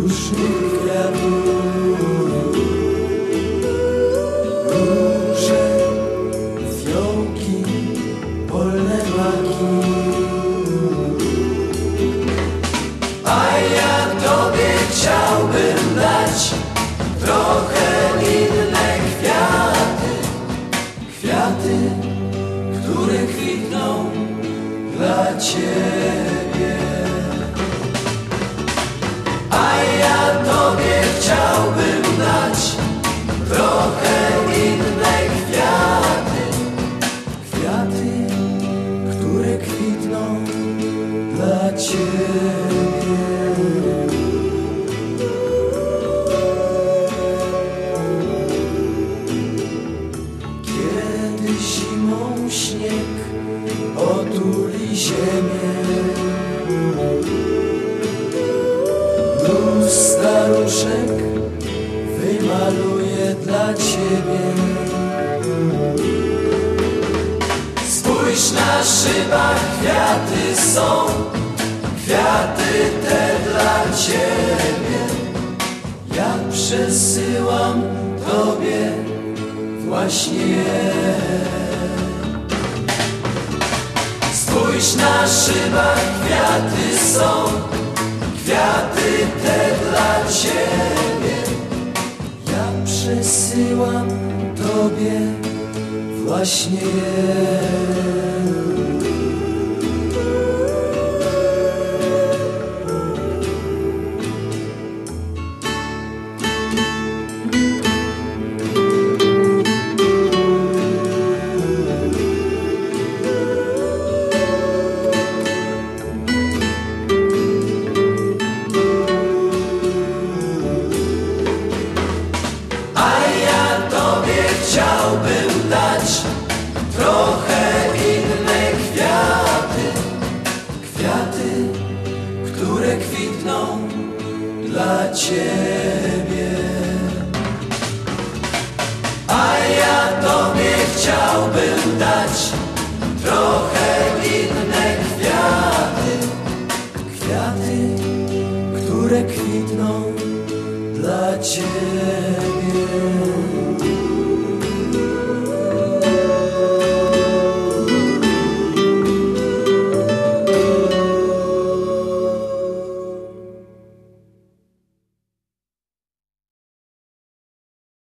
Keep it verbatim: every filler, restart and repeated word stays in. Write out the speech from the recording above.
różnych kwiatów, róże, fiołki, polne maki. A ja tobie chciałbym dać trochę inne kwiaty, kwiaty, które kwitną dla ciebie. A ja tobie chciałbym dać trochę inne kwiaty, kwiaty, które kwitną dla ciebie. Kiedy zimą śnieg otuli ziemię, luz staruszek wymaluje dla ciebie. Spójrz, na szybach kwiaty są, kwiaty te dla ciebie. Ja przesyłam tobie właśnie je. Spójrz, na szybach kwiaty są, kwiaty te dla ciebie. Ja przesyłam tobie właśnie je. Chciałbym dać trochę inne kwiaty, kwiaty, które kwitną dla ciebie. A ja tobie chciałbym dać trochę inne kwiaty, kwiaty, które kwitną dla ciebie.